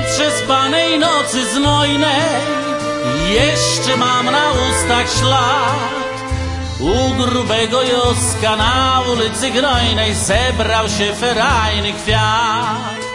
przespanej nocy znojnej jeszcze mam na ustach ślad. U grubego Joska na ulicy Grojnej zebrał się ferajny kwiat.